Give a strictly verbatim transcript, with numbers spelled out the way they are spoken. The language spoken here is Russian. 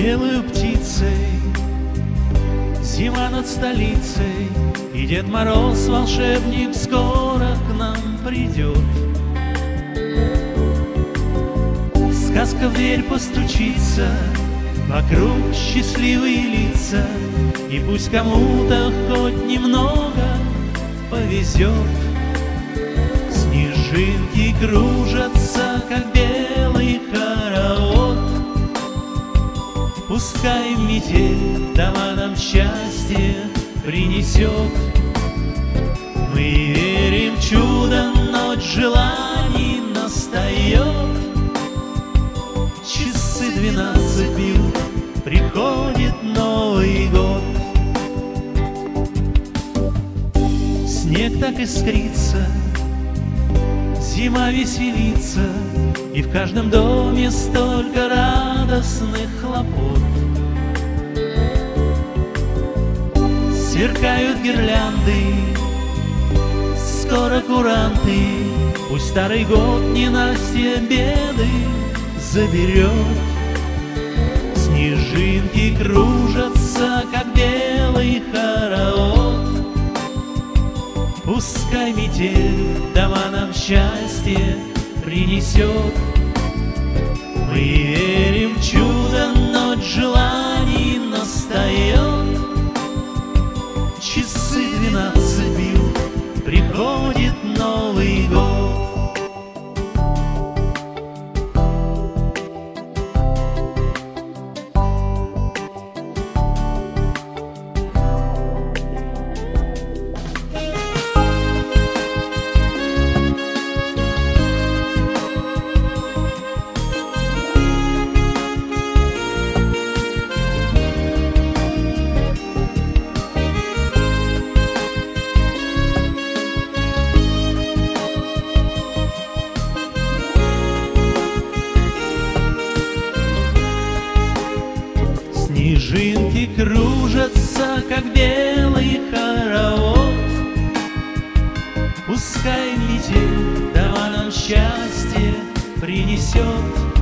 белую птицей, зима над столицей, и Дед Мороз, волшебник, скоро к нам придет. Сказка в дверь постучится, вокруг счастливые лица, и пусть кому-то хоть немного повезет. Снежинки кружатся, как белый хоровод, пускай метель дома нам счастье принесет. Мы верим в чудо, ночь желаний настает. Часы двенадцать бьют, приходит Новый год. Снег так искрится, зима веселится, и в каждом доме столько радостных хлопот. Сверкают гирлянды, скоро куранты, пусть старый год ненастья беды заберет. Снежинки кружатся, как белый хоровод, пускай метель дома нам счастье принесет. Мы верим в чудо, ночь желаний настает. Часы двенадцать бьют, приходит Новый год. Снежинки кружатся, как белый хоровод, пускай метель дома нам счастье принесет.